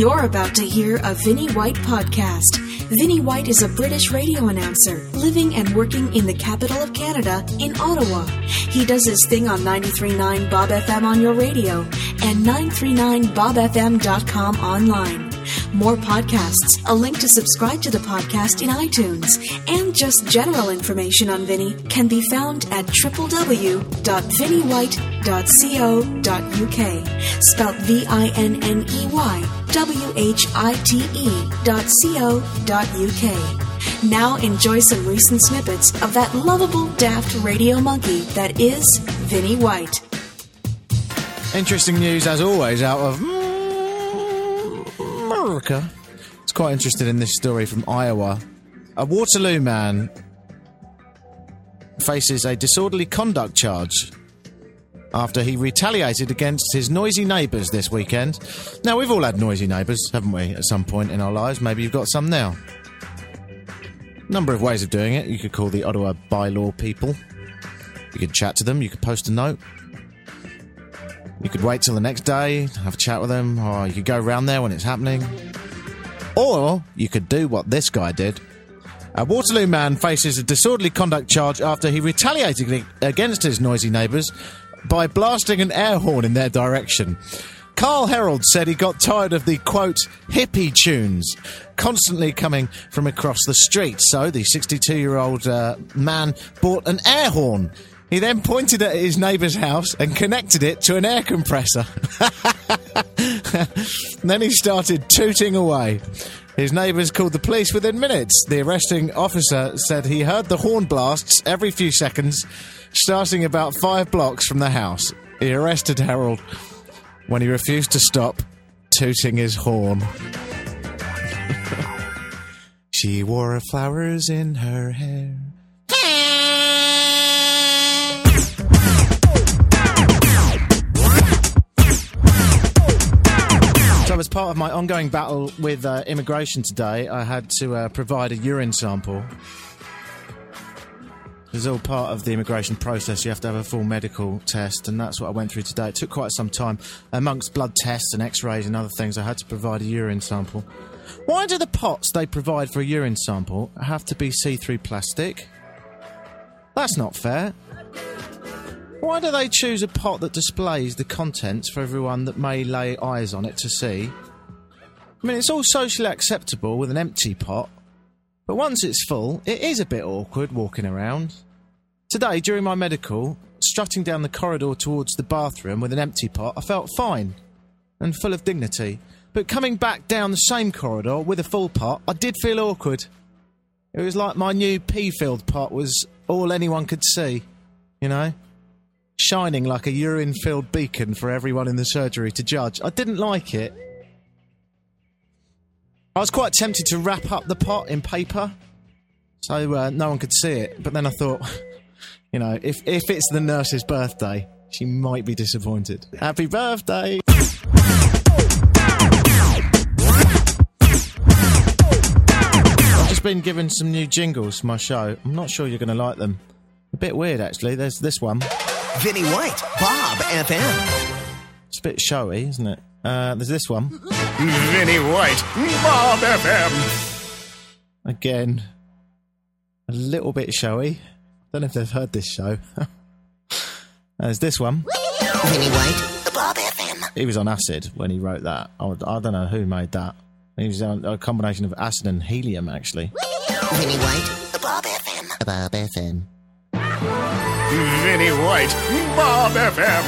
You're about to hear a Vinnie White podcast. Vinnie White is a British radio announcer living and working in the capital of Canada, in Ottawa. He does his thing on 93.9 Bob FM on your radio and 939bobfm.com online. More podcasts, a link to subscribe to the podcast in iTunes, and just general information on Vinnie can be found at www.vinniewhite.co.uk, spelt VINNEYWHITE.co.uk. Now enjoy some recent snippets of that lovable, daft radio monkey that is Vinnie White. Interesting news, as always, out of America. It's quite interested in this story from Iowa. A Waterloo man faces a disorderly conduct charge after he retaliated against his noisy neighbours this weekend. Now, we've all had noisy neighbours, haven't we, at some point in our lives? Maybe you've got some now. Number of ways of doing it. You could call the Ottawa bylaw people. You could chat to them. You could post a note. You could wait till the next day, have a chat with them, or you could go round there when it's happening. Or you could do what this guy did. A Waterloo man faces a disorderly conduct charge after he retaliated against his noisy neighbours by blasting an air horn in their direction. Carl Herald said he got tired of the, quote, hippie tunes constantly coming from across the street. So the 62-year-old man bought an air horn. He then pointed at his neighbour's house and connected it to an air compressor. Then he started tooting away. His neighbours called the police within minutes. The arresting officer said he heard the horn blasts every few seconds, starting about 5 blocks from the house. He arrested Harold when he refused to stop tooting his horn. She wore flowers in her hair. So as part of my ongoing battle with immigration today, I had to provide a urine sample. It's all part of the immigration process. You have to have a full medical test, and that's what I went through today. It took quite some time. Amongst blood tests and x-rays and other things, I had to provide a urine sample. Why do the pots they provide for a urine sample have to be see-through plastic? That's not fair. Why do they choose a pot that displays the contents for everyone that may lay eyes on it to see? I mean, it's all socially acceptable with an empty pot, but once it's full, it is a bit awkward walking around. Today, during my medical, strutting down the corridor towards the bathroom with an empty pot, I felt fine and full of dignity. But coming back down the same corridor with a full pot, I did feel awkward. It was like my new pea-filled pot was all anyone could see, you know? Shining like a urine-filled beacon for everyone in the surgery to judge. I didn't like it. I was quite tempted to wrap up the pot in paper so no one could see it. But then I thought, you know, if it's the nurse's birthday, she might be disappointed. Happy birthday! I've just been given some new jingles for my show. I'm not sure you're going to like them. A bit weird, actually. There's this one. Vinnie White, Bob FM. It's a bit showy, isn't it? There's this one. Vinnie White, Bob FM. Again, a little bit showy. Don't know if they've heard this show. There's this one. Vinnie White, Bob FM. He was on acid when he wrote that. I don't know who made that. He was on a combination of acid and helium, actually. Vinnie White, Bob FM. Bob FM. Vinnie White, Bob FM.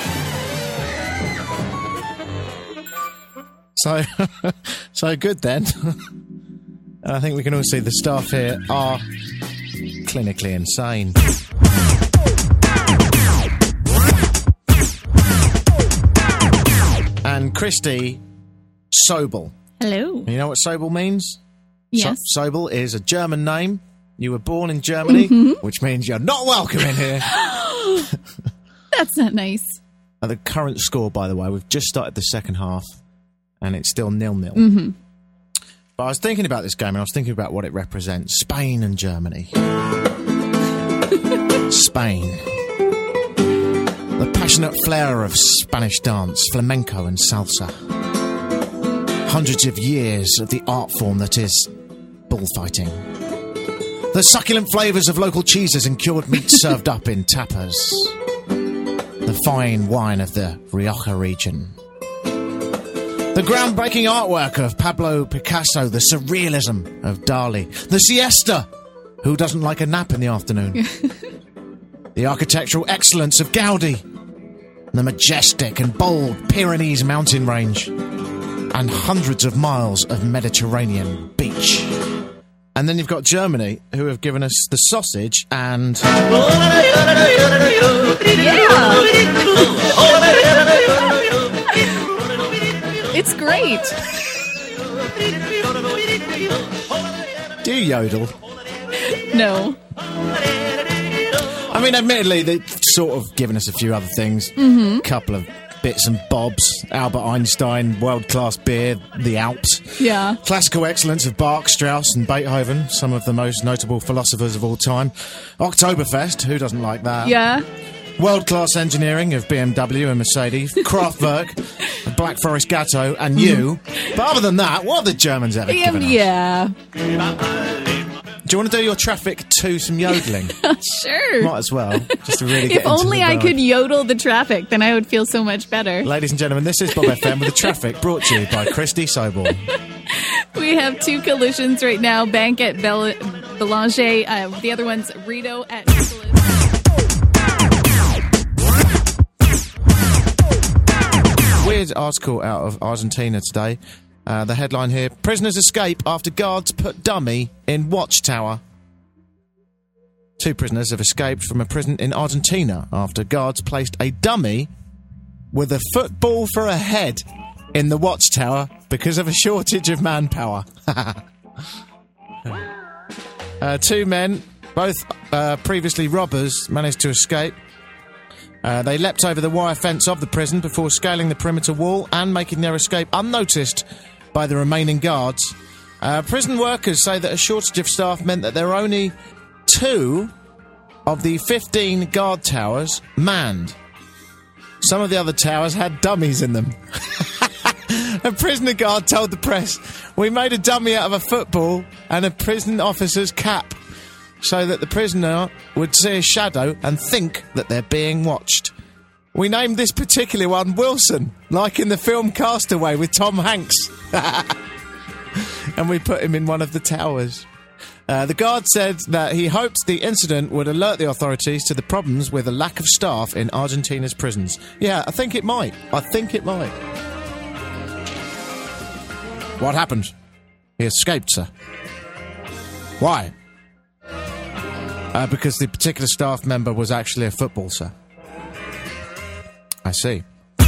So good then. I think we can all see the staff here are clinically insane. And Christy Sobel. Hello. You know what Sobel means? Yes. Sobel is a German name. You were born in Germany, which means you're not welcome in here. That's not nice. The current score, by the way, we've just started the second half, and it's still 0-0. Mm-hmm. But I was thinking about this game, and I was thinking about what it represents. Spain and Germany. Spain. The passionate flair of Spanish dance, flamenco and salsa. hundreds of years of the art form that is bullfighting. The succulent flavours of local cheeses and cured meat served up in tapas. The fine wine of the Rioja region. The groundbreaking artwork of Pablo Picasso, the surrealism of Dali. The siesta, who doesn't like a nap in the afternoon. The architectural excellence of Gaudi. The majestic and bold Pyrenees mountain range. And hundreds of miles of Mediterranean beach. And then you've got Germany, who have given us the sausage and... It's great. Do you yodel? No. I mean, admittedly, they've sort of given us a few other things. Couple of bits and bobs. Albert Einstein, world-class beer, the Alps. Yeah. Classical excellence of Bach, Strauss and Beethoven, some of the most notable philosophers of all time. Oktoberfest, who doesn't like that? Yeah. World-class engineering of BMW and Mercedes. Kraftwerk, Black Forest Gatto and you. But other than that, what have the Germans ever given us? Yeah. Do you want to do your traffic to some yodeling? Sure. Might as well, just to really get If into only the I vibe. could yodel the traffic, then I would feel so much better. Ladies and gentlemen, this is Bob FM with the traffic, brought to you by Christy Sobel. We have 2 collisions right now. Bank at Belanger. The other one's Rito at Nicholas. Weird article out of Argentina today. The headline here, prisoners escape after guards put dummy in watchtower. 2 prisoners have escaped from a prison in Argentina after guards placed a dummy with a football for a head in the watchtower because of a shortage of manpower. 2 men, both previously robbers, managed to escape. They leapt over the wire fence of the prison before scaling the perimeter wall and making their escape unnoticed by the remaining guards. Prison workers say that a shortage of staff meant that there were only 2 of the 15 guard towers manned. Some of the other towers had dummies in them. A prisoner guard told the press, "We made a dummy out of a football and a prison officer's cap, so that the prisoner would see a shadow and think that they're being watched. We named this particular one Wilson, like in the film Castaway with Tom Hanks. And we put him in one of the towers." The guard said that he hoped the incident would alert the authorities to the problems with a lack of staff in Argentina's prisons. Yeah, I think it might. What happened? He escaped, sir. Why? Because the particular staff member was actually a football, sir. I see.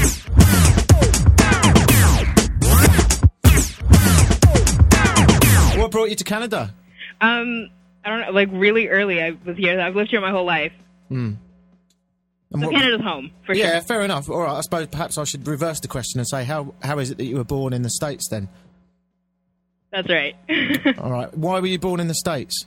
What brought you to Canada? I don't know, like really early I was here. I've lived here my whole life. So Canada's home, for sure. Yeah, fair enough. All right, I suppose perhaps I should reverse the question and say, how is it that you were born in the States then? That's right. All right, why were you born in the States?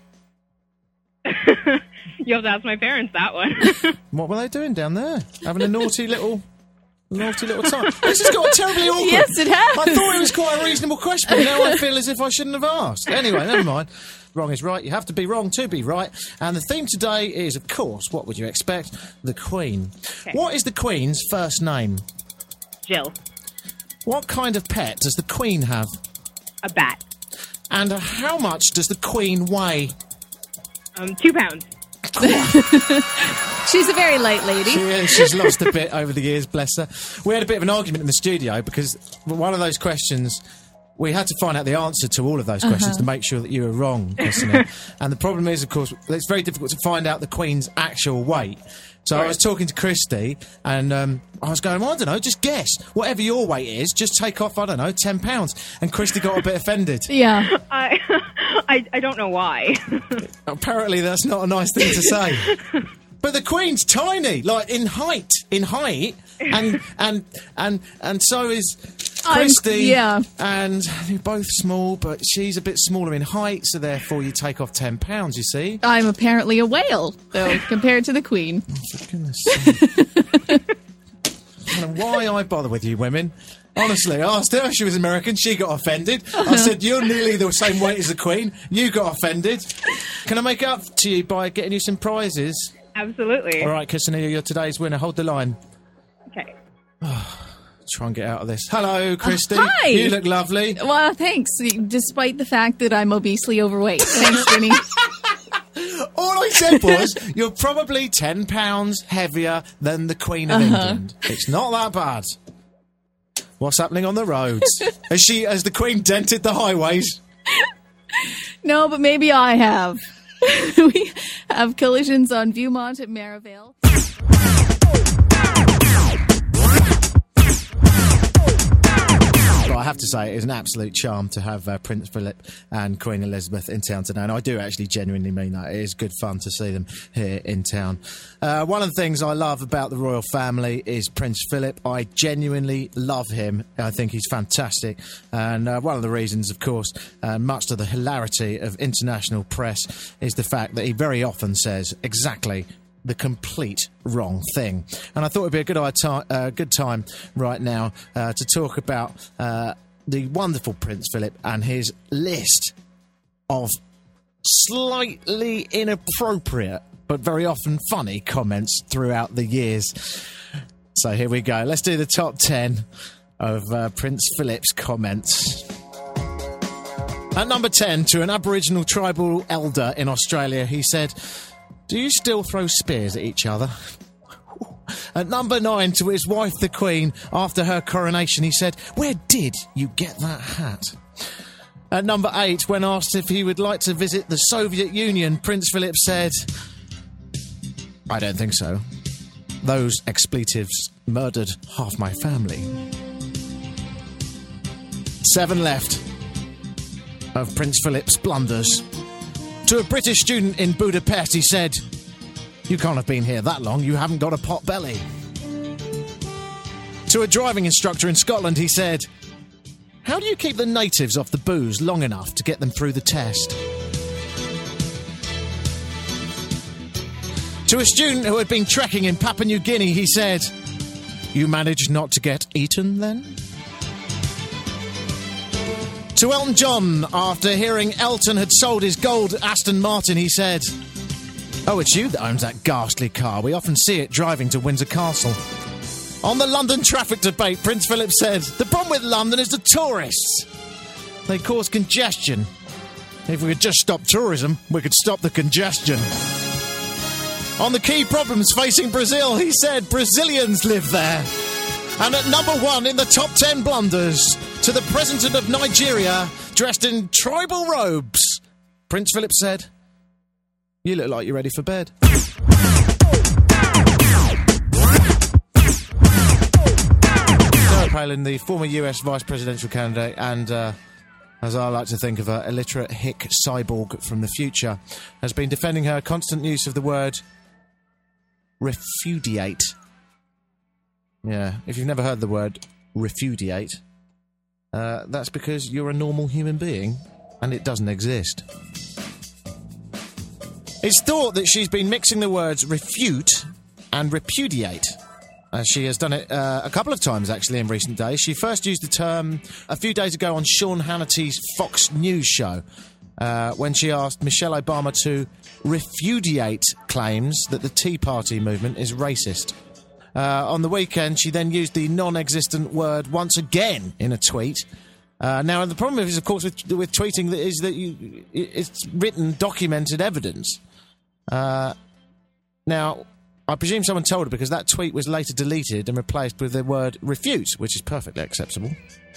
You have to ask my parents that one. What were they doing down there? Having a naughty little time. This has got terribly awkward. Yes, it has. I thought it was quite a reasonable question, but now I feel as if I shouldn't have asked. Anyway, never mind. Wrong is right. You have to be wrong to be right. And the theme today is, of course, what would you expect? The Queen. Okay. What is the Queen's first name? Jill. What kind of pet does the Queen have? A bat. And how much does the Queen weigh? 2 pounds. She's a very light lady. She's lost a bit over the years, bless her. We had a bit of an argument in the studio because one of those questions, we had to find out the answer to all of those questions to make sure that you were wrong, listener. And the problem is, of course, it's very difficult to find out the Queen's actual weight. So I was talking to Christy, and I was going, well, I don't know, just guess. Whatever your weight is, just take off, I don't know, £10. And Christy got a bit offended. Yeah. I don't know why. Apparently that's not a nice thing to say. But the Queen's tiny, like in height, and so is Christy. Yeah. And they're both small, but she's a bit smaller in height, so therefore you take off £10, you see. I'm apparently a whale, though, compared to the Queen. For goodness sake. I don't know why I bother with you women. Honestly, I asked her if she was American. She got offended. I said, you're nearly the same weight as the Queen. You got offended. Can I make up to you by getting you some prizes? Absolutely. All right, Christina, you're today's winner. Hold the line. Okay. Try and get out of this. Hello, Christy. Hi. You look lovely. Well, thanks, despite the fact that I'm obesely overweight. Thanks, Vinny. All I said was, you're probably 10 pounds heavier than the Queen of England. It's not that bad. What's happening on the roads? Has the Queen dented the highways? No, but maybe I have. We have collisions on Viewmont at Maryvale. Well, I have to say, it is an absolute charm to have Prince Philip and Queen Elizabeth in town today, and I do actually genuinely mean that. It is good fun to see them here in town. One of the things I love about the royal family is Prince Philip. I genuinely love him. I think he's fantastic, and one of the reasons, of course, much to the hilarity of international press, is the fact that he very often says exactly the complete wrong thing. And I thought it'd be a good time right now to talk about the wonderful Prince Philip and his list of slightly inappropriate but very often funny comments throughout the years. So here we go. Let's do the top 10 of Prince Philip's comments. At number 10, to an Aboriginal tribal elder in Australia, he said, "Do you still throw spears at each other?" At number 9, to his wife, the Queen, after her coronation, he said, "Where did you get that hat?" At number 8, when asked if he would like to visit the Soviet Union, Prince Philip said, "I don't think so. Those expletives murdered half my family." 7 left of Prince Philip's blunders. To a British student in Budapest, he said, "You can't have been here that long, you haven't got a pot belly." To a driving instructor in Scotland, he said, "How do you keep the natives off the booze long enough to get them through the test?" To a student who had been trekking in Papua New Guinea, he said, "You managed not to get eaten then?" To Elton John, after hearing Elton had sold his gold Aston Martin, he said, "Oh, it's you that owns that ghastly car. We often see it driving to Windsor Castle." On the London traffic debate, Prince Philip said, "The problem with London is the tourists. They cause congestion. If we could just stop tourism, we could stop the congestion." On the key problems facing Brazil, he said, "Brazilians live there." And at number 1 in the top 10 blunders, to the President of Nigeria, dressed in tribal robes, Prince Philip said, "You look like you're ready for bed." Sarah Palin, the former US vice presidential candidate and, as I like to think of her, illiterate hick cyborg from the future, has been defending her constant use of the word refudiate. Yeah, if you've never heard the word refudiate, that's because you're a normal human being and it doesn't exist. It's thought that she's been mixing the words refute and repudiate. She has done it a couple of times, actually, in recent days. She first used the term a few days ago on Sean Hannity's Fox News show, when she asked Michelle Obama to repudiate claims that the Tea Party movement is racist. On the weekend, she then used the non-existent word once again in a tweet. Now, the problem is, of course, with tweeting is that it's written, documented evidence. Now, I presume someone told her because that tweet was later deleted and replaced with the word refute, which is perfectly acceptable.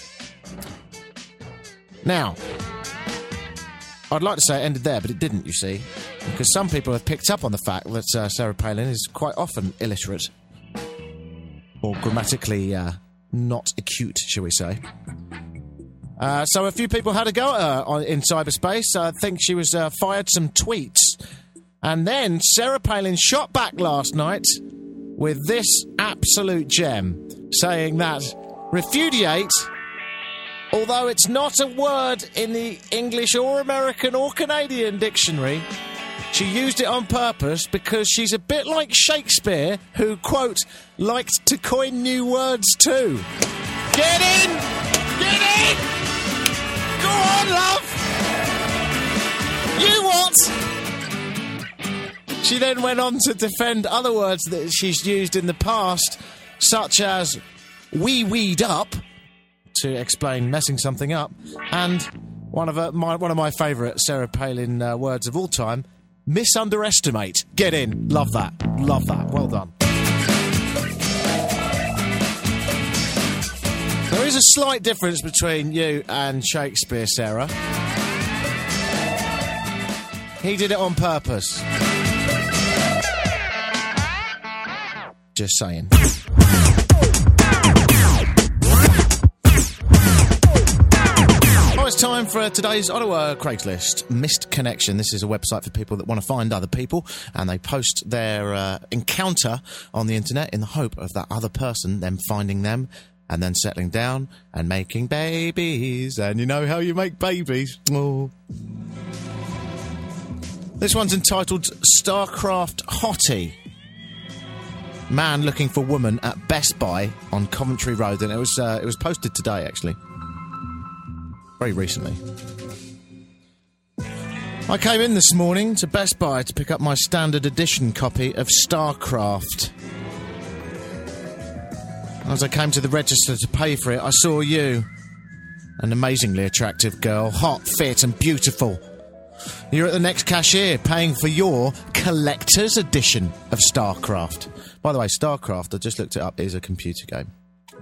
Now, I'd like to say it ended there, but it didn't, you see, because some people have picked up on the fact that Sarah Palin is quite often illiterate. Or grammatically not acute, shall we say. So a few people had a go at her in cyberspace. I think she was fired some tweets. And then Sarah Palin shot back last night with this absolute gem, saying that repudiate, although it's not a word in the English or American or Canadian dictionary, she used it on purpose because she's a bit like Shakespeare, who, quote, liked to coin new words too. Get in! What? She then went on to defend other words that she's used in the past, such as wee-weed up, to explain messing something up, and one of my favourite Sarah Palin words of all time, misunderestimate. Get in. Love that. Love that. Well done. There is a slight difference between you and Shakespeare, Sarah. He did it on purpose. Just saying. It's time for today's Ottawa Craigslist Missed Connection. This is a website for people that want to find other people, and they post their encounter on the internet in the hope of that other person then finding them and then settling down and making babies. And you know how you make babies. Oh. This one's entitled Starcraft Hottie. Man looking for woman at Best Buy on Coventry Road, and it was posted today, actually. Very recently. I came in this morning to Best Buy to pick up my standard edition copy of StarCraft. As I came to the register to pay for it, I saw you. An amazingly attractive girl, hot, fit and beautiful. You're at the next cashier paying for your collector's edition of StarCraft. By the way, StarCraft, I just looked it up, is a computer game.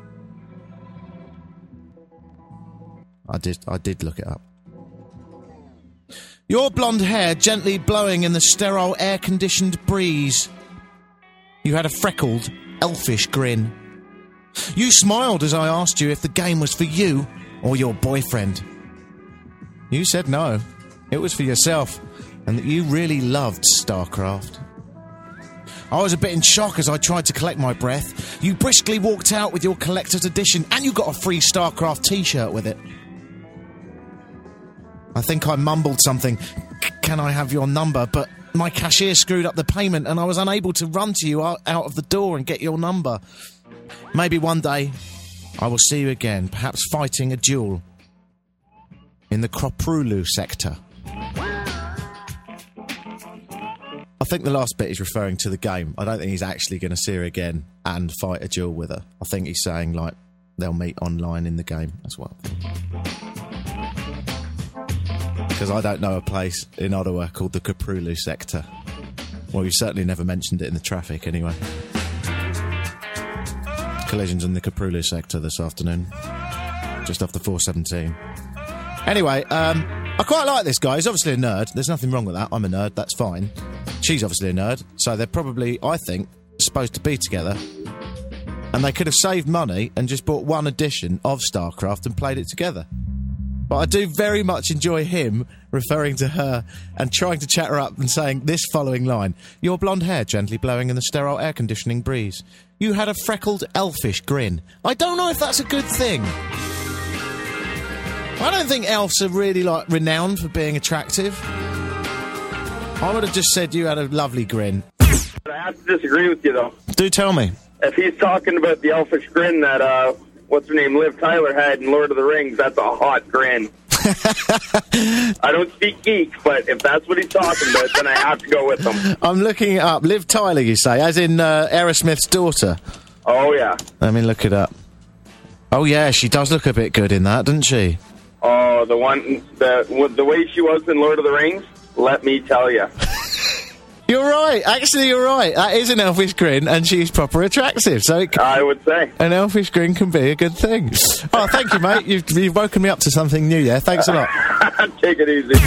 I did look it up. Your blonde hair gently blowing in the sterile air-conditioned breeze. You had a freckled, elfish grin. You smiled as I asked you if the game was for you or your boyfriend. You said no, it was for yourself, and that you really loved StarCraft. I was a bit in shock as I tried to collect my breath. You briskly walked out with your collector's edition, and you got a free StarCraft t-shirt with it. I think I mumbled something, can I have your number? But my cashier screwed up the payment and I was unable to run to you out of the door and get your number. Maybe one day I will see you again, perhaps fighting a duel in the Kroprulu sector. I think the last bit is referring to the game. I don't think he's actually going to see her again and fight a duel with her. I think he's saying, like, they'll meet online in the game as well. Because I don't know a place in Ottawa called the Kroprulu sector. Well, you've certainly never mentioned it in the traffic, anyway. Collisions in the Kroprulu sector this afternoon. Just off the 417. Anyway, I quite like this guy. He's obviously a nerd. There's nothing wrong with that. I'm a nerd. That's fine. She's obviously a nerd. So they're probably, I think, supposed to be together. And they could have saved money and just bought one edition of StarCraft and played it together. But I do very much enjoy him referring to her and trying to chat her up and saying this following line. Your blonde hair gently blowing in the sterile air conditioning breeze. You had a freckled elfish grin. I don't know if that's a good thing. I don't think elves are really, like, renowned for being attractive. I would have just said you had a lovely grin. I have to disagree with you, though. Do tell me. If he's talking about the elfish grin that, what's her name, Liv Tyler had in Lord of the Rings, that's a hot grin. I don't speak geek, but if that's what he's talking about, then I have to go with him. I'm looking it up. Liv Tyler, you say, as in Aerosmith's daughter? Oh, yeah. Let me look it up. Oh, yeah, she does look a bit good in that, doesn't she? Oh, the way she was in Lord of the Rings, let me tell you. You're right. Actually, you're right. That is an elfish grin, and she's proper attractive. So I would say an elfish grin can be a good thing. Oh, thank you, mate. You've woken me up to something new there. Thanks a lot. Take it easy.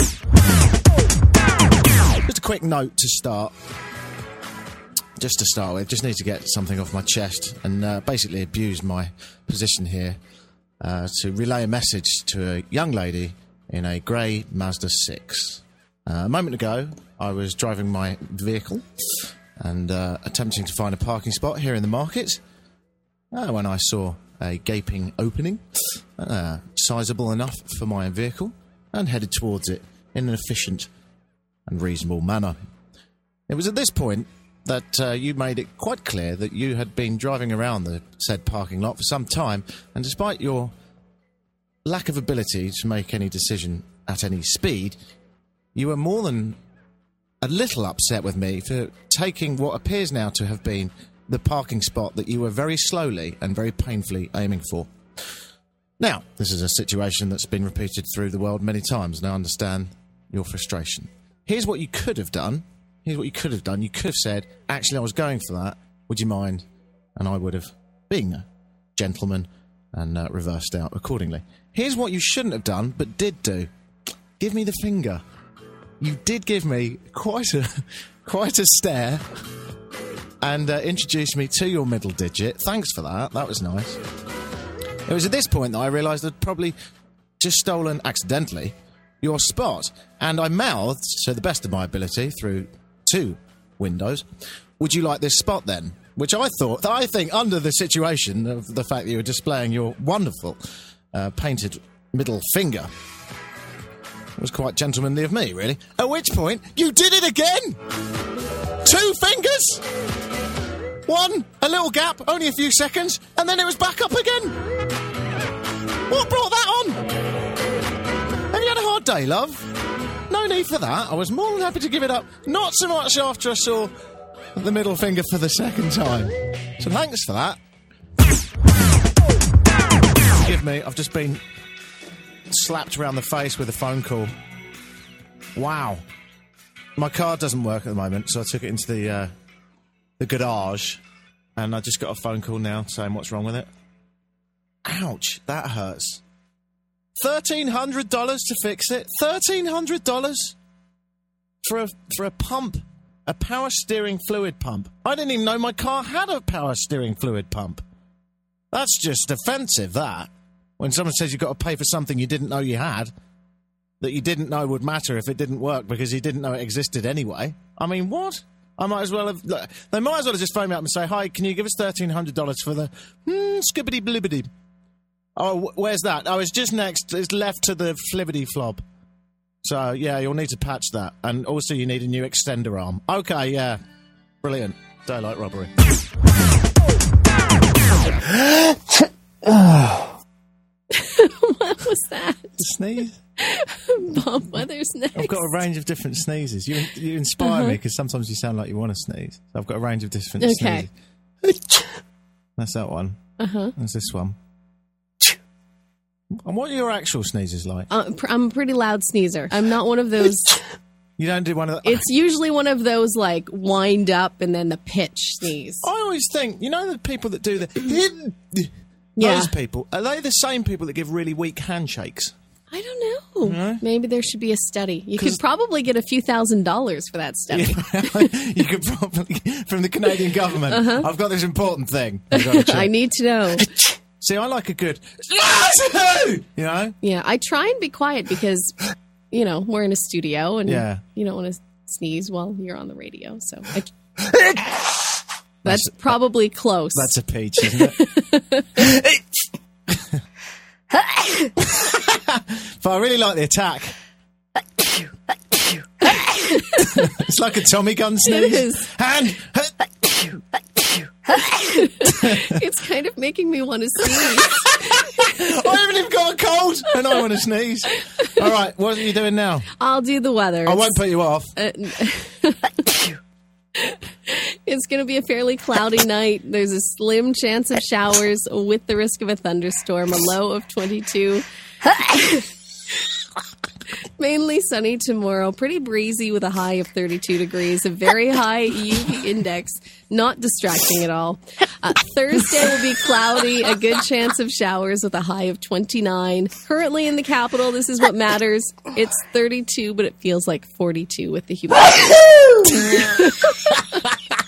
Just a quick note to start. Just to start with, just need to get something off my chest and basically abuse my position here to relay a message to a young lady in a grey Mazda 6. A moment ago, I was driving my vehicle and attempting to find a parking spot here in the market when I saw a gaping opening, sizable enough for my vehicle, and headed towards it in an efficient and reasonable manner. It was at this point that you made it quite clear that you had been driving around the said parking lot for some time, and despite your lack of ability to make any decision at any speed, you were more than a little upset with me for taking what appears now to have been the parking spot that you were very slowly and very painfully aiming for. Now, this is a situation that's been repeated through the world many times, and I understand your frustration. Here's what you could have done. You could have said, actually, I was going for that. Would you mind? And I would have, being a gentleman, and reversed out accordingly. Here's what you shouldn't have done, but did do. Give me the finger. You did give me quite a stare, and introduced me to your middle digit. Thanks for that. That was nice. It was at this point that I realised I'd probably just stolen, accidentally, your spot. And I mouthed, to the best of my ability, through 2 windows, would you like this spot then? Which I think, under the situation of the fact that you were displaying your wonderful painted middle finger, was quite gentlemanly of me, really. At which point, you did it again! 2 fingers! 1, a little gap, only a few seconds, and then it was back up again. What brought that on? Have you had a hard day, love? No need for that. I was more than happy to give it up. Not so much after I saw the middle finger for the second time. So thanks for that. Forgive me, I've just been slapped around the face with a phone call. Wow. My card doesn't work at the moment, so I took it into the garage, and I just got a phone call now saying what's wrong with it. Ouch, that hurts. $1,300 to fix it. $1,300 for a pump, a power steering fluid pump. I didn't even know my car had a power steering fluid pump. That's just offensive, that. When someone says you've got to pay for something you didn't know you had, that you didn't know would matter if it didn't work because you didn't know it existed anyway. I mean, what? I might as well have... Look, they might as well have just phoned me up and say, hi, can you give us $1,300 for the... skibbity-blibbity. Oh, where's that? Oh, it's just next. It's left to the flibbity flob. So, yeah, you'll need to patch that. And also you need a new extender arm. Okay, yeah. Brilliant. Daylight robbery. What was that? Sneeze? Bob Weathers next. I've got a range of different sneezes. You inspire me because sometimes you sound like you want to sneeze. So I've got a range of different sneezes. That's that one. That's this one. And what are your actual sneezes like? I'm a pretty loud sneezer. I'm not one of those... You don't do one of the... It's usually one of those, like, wind up and then the pitch sneeze. I always think, you know the people that do the... Yeah. Those people, are they the same people that give really weak handshakes? I don't know. No? Maybe there should be a study. You could probably get a few $1,000s for that study. You could probably... From the Canadian government. I've got this important thing. I need to know. See, I like a good... You know? Yeah, I try and be quiet because, you know, we're in a studio and you don't want to sneeze while you're on the radio. So that's probably close. That's a peach, isn't it? But I really like the attack. It's like a Tommy gun sneeze. It is. Hand. It's kind of making me want to sneeze. I haven't even got a cold and I want to sneeze. All right, what are you doing now? I'll do the weather. I won't put you off. It's going to be a fairly cloudy night. There's a slim chance of showers with the risk of a thunderstorm, a low of 22. Mainly sunny tomorrow, pretty breezy with a high of 32 degrees, a very high UV index, not distracting at all. Thursday will be cloudy, a good chance of showers with a high of 29. Currently in the capital, this is what matters. It's 32, but it feels like 42 with the humidity.